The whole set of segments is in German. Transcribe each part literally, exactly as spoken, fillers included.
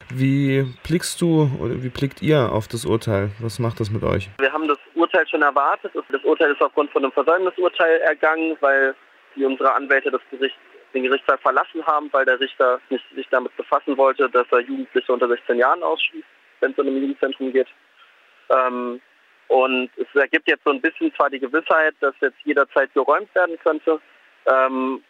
Wie blickst du oder wie blickt ihr auf das Urteil? Was macht das mit euch? Wir haben das Urteil schon erwartet. Das Urteil ist aufgrund von einem Versäumnisurteil ergangen, weil die unsere Anwälte das Gericht, den Gerichtssaal verlassen haben, weil der Richter nicht sich damit befassen wollte, dass er Jugendliche unter sechzehn Jahren ausschließt, wenn es um ein Jugendzentrum geht. Ähm, und es ergibt jetzt so ein bisschen zwar die Gewissheit, dass jetzt jederzeit geräumt werden könnte, ähm,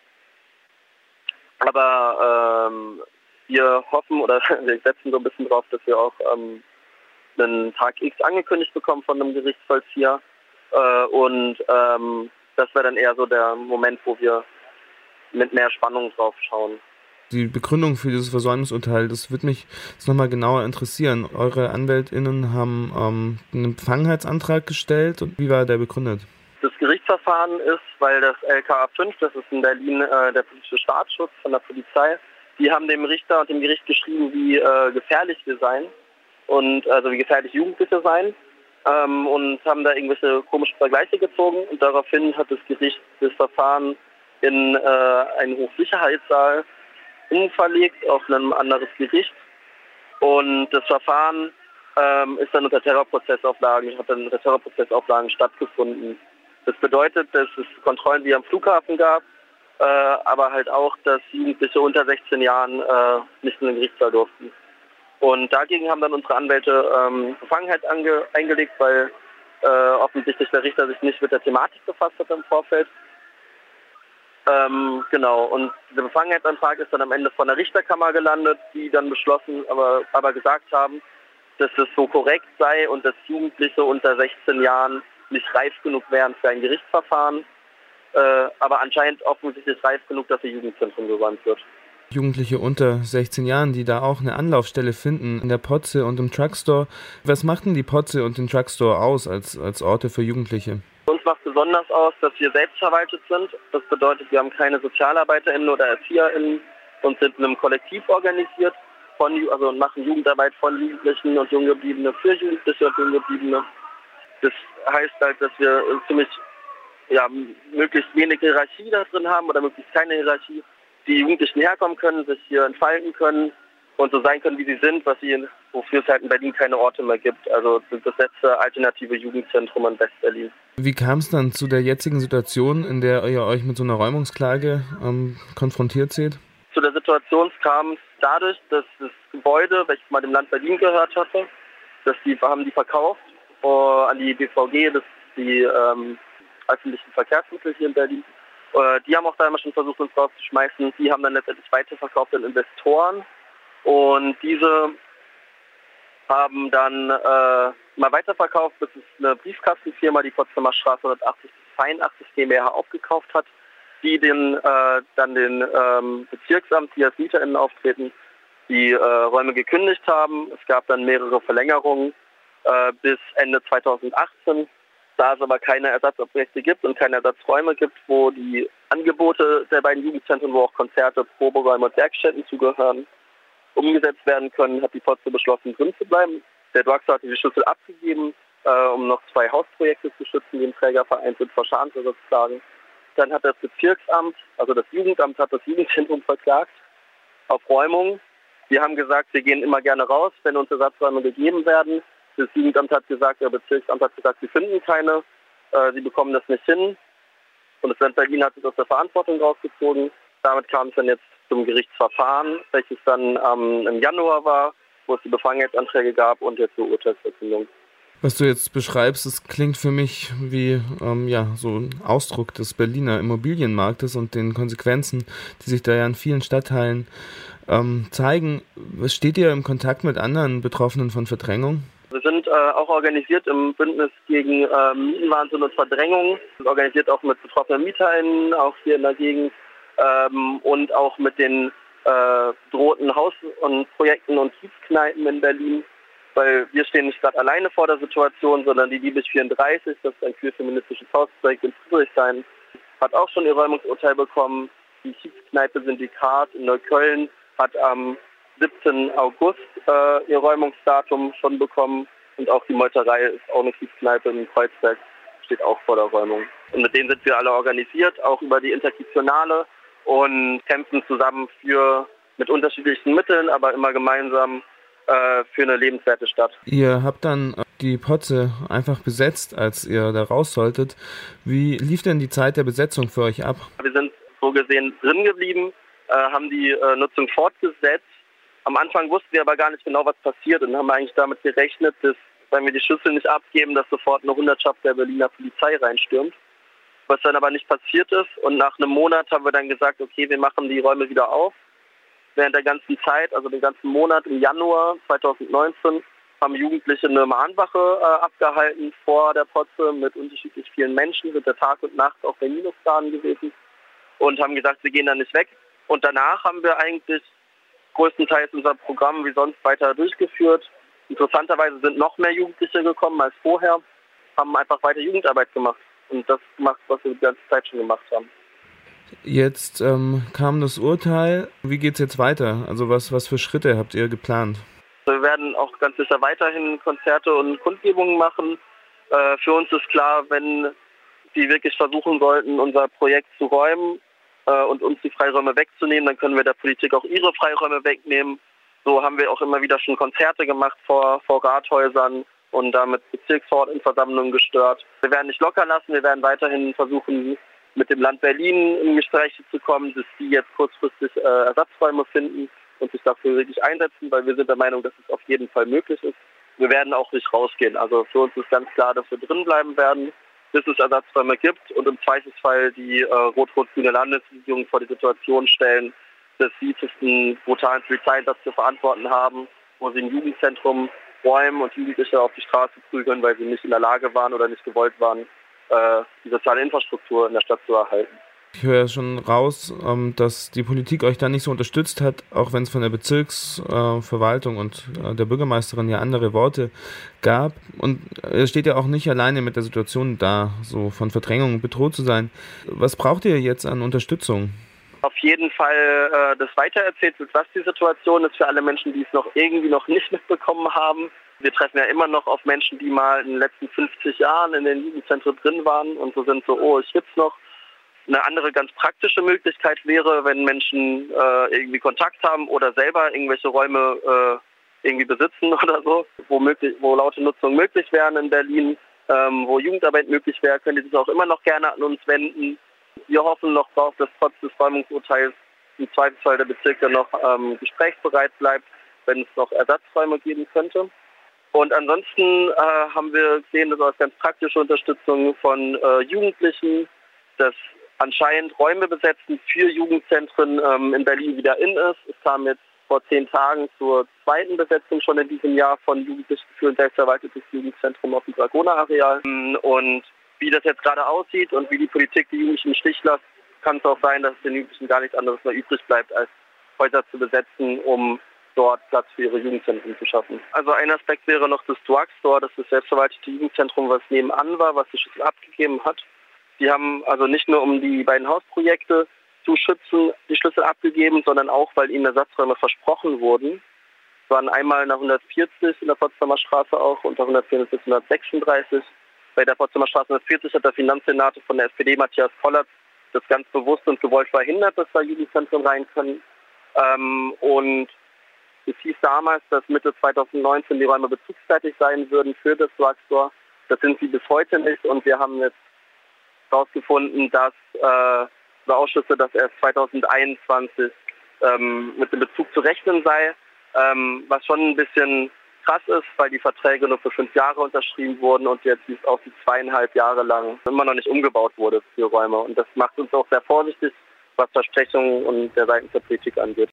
aber ähm, wir hoffen oder wir setzen so ein bisschen drauf, dass wir auch ähm, einen Tag X angekündigt bekommen von einem Gerichtsvollzieher. Äh, und ähm, das wäre dann eher so der Moment, wo wir mit mehr Spannung drauf schauen. Die Begründung für dieses Versäumnisurteil, das würde mich jetzt nochmal genauer interessieren. Eure AnwältInnen haben ähm, einen Befangenheitsantrag gestellt. Und wie war der begründet? Das Gerichtsverfahren ist, weil das L K A fünf, das ist in Berlin äh, der politische Staatsschutz von der Polizei, die haben dem Richter und dem Gericht geschrieben, wie äh, gefährlich wir seien und also wie gefährlich Jugendliche seien ähm, und haben da irgendwelche komischen Vergleiche gezogen und daraufhin hat das Gericht das Verfahren in äh, einen Hochsicherheitssaal umverlegt auf ein anderes Gericht und das Verfahren ähm, ist dann unter Terrorprozessauflagen, hat dann unter Terrorprozessauflagen stattgefunden. Das bedeutet, dass es Kontrollen wie am Flughafen gab, äh, aber halt auch, dass Jugendliche unter sechzehn Jahren äh, nicht in den Gerichtssaal durften. Und dagegen haben dann unsere Anwälte ähm, Befangenheit ange- eingelegt, weil äh, offensichtlich der Richter sich nicht mit der Thematik befasst hat im Vorfeld. Ähm, genau, und der Befangenheitsantrag ist dann am Ende von der Richterkammer gelandet, die dann beschlossen, aber, aber gesagt haben, dass es so korrekt sei und dass Jugendliche unter sechzehn Jahren nicht reif genug wären für ein Gerichtsverfahren, äh, aber anscheinend offensichtlich reif genug, dass ihr Jugendzentrum gewandt wird. Jugendliche unter sechzehn Jahren, die da auch eine Anlaufstelle finden in der Potze und im Truckstore. Was macht denn die Potze und den Truckstore aus als, als Orte für Jugendliche? Uns macht besonders aus, dass wir selbstverwaltet sind. Das bedeutet, wir haben keine SozialarbeiterInnen oder ErzieherInnen und sind in einem Kollektiv organisiert von, also machen Jugendarbeit von Jugendlichen und Junggebliebene für Jugendliche und Junggebliebene. Das heißt halt, dass wir ziemlich ja, möglichst wenig Hierarchie da drin haben oder möglichst keine Hierarchie. Die Jugendlichen herkommen können, sich hier entfalten können und so sein können, wie sie sind, was sie, wofür es halt in Berlin keine Orte mehr gibt. Also das letzte alternative Jugendzentrum in West-Berlin. Wie kam es dann zu der jetzigen Situation, in der ihr euch mit so einer Räumungsklage ähm, konfrontiert seht? Zu der Situation kam es dadurch, dass das Gebäude, welches mal dem Land Berlin gehört hatte, dass die haben die verkauft uh, an die B V G, das ist die ähm, öffentlichen Verkehrsmittel hier in Berlin. Uh, die haben auch damals schon versucht, uns rauszuschmeißen. Die haben dann letztendlich weiterverkauft an Investoren und diese haben dann äh, mal weiterverkauft, bis es eine Briefkastenfirma, die Potsdamer Straße hundertachtzig bis zweiundachtzig GmbH aufgekauft hat, die den, äh, dann den ähm, Bezirksamt, die als MieterInnen auftreten, die äh, Räume gekündigt haben. Es gab dann mehrere Verlängerungen äh, bis Ende zweitausendachtzehn. Da es aber keine Ersatzobjekte gibt und keine Ersatzräume gibt, wo die Angebote der beiden Jugendzentren, wo auch Konzerte, Proberäume und Werkstätten zugehören, umgesetzt werden können, hat die Potze beschlossen, drin zu bleiben. Der Drugstore hat die Schlüssel abgegeben, äh, um noch zwei Hausprojekte zu schützen, die im Trägerverein sind, vor Schadensersatzklagen. Dann hat das Bezirksamt, also das Jugendamt, hat das Jugendzentrum verklagt auf Räumung. Wir haben gesagt, wir gehen immer gerne raus, wenn uns Ersatzräume gegeben werden. Das Jugendamt hat gesagt, der Bezirksamt hat gesagt, sie finden keine, äh, sie bekommen das nicht hin. Und das Land Berlin hat sich aus der Verantwortung rausgezogen. Damit kam es dann jetzt zum Gerichtsverfahren, welches dann ähm, im Januar war, wo es die Befangenheitsanträge gab und jetzt zur Urteilsverkündung. Was du jetzt beschreibst, das klingt für mich wie ähm, ja, so ein Ausdruck des Berliner Immobilienmarktes und den Konsequenzen, die sich da ja in vielen Stadtteilen ähm, zeigen. Steht ihr im Kontakt mit anderen Betroffenen von Verdrängung? Wir sind äh, auch organisiert im Bündnis gegen äh, Mietenwahnsinn und Verdrängung, organisiert auch mit betroffenen MieterInnen, auch hier in der Gegend ähm, und auch mit den äh, drohten Haus- und Projekten und Kiezkneipen in Berlin. Weil wir stehen nicht gerade alleine vor der Situation, sondern die Liebig vierunddreißig, das ist ein queer-feministisches Hausprojekt in Friedrichshain, hat auch schon ihr Räumungsurteil bekommen. Die Kiezkneipe Syndikat in Neukölln hat am siebzehnten August äh, ihr Räumungsdatum schon bekommen und auch die Meuterei ist auch eine Kiezkneipe in Kreuzberg, steht auch vor der Räumung. Und mit denen sind wir alle organisiert, auch über die Interkitionale und kämpfen zusammen für mit unterschiedlichen Mitteln, aber immer gemeinsam äh, für eine lebenswerte Stadt. Ihr habt dann die Potze einfach besetzt, als ihr da raus solltet. Wie lief denn die Zeit der Besetzung für euch ab? Wir sind so gesehen drin geblieben, äh, haben die äh, Nutzung fortgesetzt. Am Anfang wussten wir aber gar nicht genau, was passiert und haben eigentlich damit gerechnet, dass, wenn wir die Schlüssel nicht abgeben, dass sofort eine Hundertschaft der Berliner Polizei reinstürmt. Was dann aber nicht passiert ist. Und nach einem Monat haben wir dann gesagt, okay, wir machen die Räume wieder auf. Während der ganzen Zeit, also den ganzen Monat im Januar zweitausendneunzehn, haben Jugendliche eine Mahnwache äh, abgehalten vor der Potze mit unterschiedlich vielen Menschen, sind der Tag und Nacht auf der Minusgraden gewesen und haben gesagt, wir gehen da nicht weg. Und danach haben wir eigentlich größtenteils unser Programm wie sonst weiter durchgeführt. Interessanterweise sind noch mehr Jugendliche gekommen als vorher, haben einfach weiter Jugendarbeit gemacht und das gemacht, was wir die ganze Zeit schon gemacht haben. Jetzt ähm, kam das Urteil. Wie geht's jetzt weiter? Also was, was für Schritte habt ihr geplant? Wir werden auch ganz sicher weiterhin Konzerte und Kundgebungen machen. Äh, für uns ist klar, wenn sie wirklich versuchen sollten, unser Projekt zu räumen äh, und uns die Freiräume wegzunehmen, dann können wir der Politik auch ihre Freiräume wegnehmen. So haben wir auch immer wieder schon Konzerte gemacht vor, vor Rathäusern und damit Bezirksverordnetenversammlungen gestört. Wir werden nicht locker lassen, wir werden weiterhin versuchen, mit dem Land Berlin in Gespräche zu kommen, dass die jetzt kurzfristig äh, Ersatzräume finden und sich dafür wirklich einsetzen, weil wir sind der Meinung, dass es auf jeden Fall möglich ist. Wir werden auch nicht rausgehen. Also für uns ist ganz klar, dass wir drin bleiben werden, bis es Ersatzräume gibt und im Zweifelsfall die äh, rot-rot-grüne Landesregierung vor die Situation stellen, dass sie einen brutalen Polizeieinsatz zu verantworten haben, wo sie ein Jugendzentrum räumen und Jugendliche auf die Straße prügeln, weil sie nicht in der Lage waren oder nicht gewollt waren, die soziale Infrastruktur in der Stadt zu erhalten. Ich höre schon raus, dass die Politik euch da nicht so unterstützt hat, auch wenn es von der Bezirksverwaltung und der Bürgermeisterin ja andere Worte gab. Und ihr steht ja auch nicht alleine mit der Situation da, so von Verdrängung bedroht zu sein. Was braucht ihr jetzt an Unterstützung? Auf jeden Fall äh, das weitererzählt wird, was die Situation ist für alle Menschen, die es noch irgendwie noch nicht mitbekommen haben. Wir treffen ja immer noch auf Menschen, die mal in den letzten fünfzig Jahren in den Jugendzentren drin waren und so sind so, oh, ich gibt's noch. Eine andere ganz praktische Möglichkeit wäre, wenn Menschen äh, irgendwie Kontakt haben oder selber irgendwelche Räume äh, irgendwie besitzen oder so, wo, möglich, wo laute Nutzung möglich wären in Berlin, ähm, wo Jugendarbeit möglich wäre, können die sich auch immer noch gerne an uns wenden. Wir hoffen noch darauf, dass trotz des Räumungsurteils im Zweifelsfall der Bezirk dann noch ähm, gesprächsbereit bleibt, wenn es noch Ersatzräume geben könnte. Und ansonsten äh, haben wir gesehen, dass als ganz praktische Unterstützung von äh, Jugendlichen, dass anscheinend Räume besetzen für Jugendzentren ähm, in Berlin wieder in ist. Es kam jetzt vor zehn Tagen zur zweiten Besetzung schon in diesem Jahr von Jugendlichen für ein selbstverwaltetes Jugendzentrum auf dem Dragoner-Areal. Und wie das jetzt gerade aussieht und wie die Politik die Jugendlichen im Stich lässt, kann es auch sein, dass den Jugendlichen gar nichts anderes mehr übrig bleibt, als Häuser zu besetzen, um dort Platz für ihre Jugendzentren zu schaffen. Also ein Aspekt wäre noch das Drugstore, das ist das selbstverwaltete Jugendzentrum, was nebenan war, was die Schlüssel abgegeben hat. Die haben also nicht nur, um die beiden Hausprojekte zu schützen, die Schlüssel abgegeben, sondern auch, weil ihnen Ersatzräume versprochen wurden. Es waren einmal in der hundertvierzig in der Potsdamer Straße auch, unter hundertvierundvierzig bis hundertsechsunddreißig. Bei der Potsdamer Straße hundertvierzig hat der Finanzsenator von der S P D, Matthias Pollatz, das ganz bewusst und gewollt verhindert, dass da Jugendzentren rein können. Ähm, und es hieß damals, dass Mitte zweitausendneunzehn die Räume bezugsfertig sein würden für das Drugstore. Das sind sie bis heute nicht und wir haben jetzt herausgefunden, dass äh, über Ausschüsse, dass erst zweitausendeinundzwanzig ähm, mit dem Bezug zu rechnen sei, ähm, was schon ein bisschen krass ist, weil die Verträge nur für fünf Jahre unterschrieben wurden und jetzt auch die zweieinhalb Jahre lang immer noch nicht umgebaut wurde für Räume. Und das macht uns auch sehr vorsichtig, was Versprechungen und der Seiten der Politik angeht.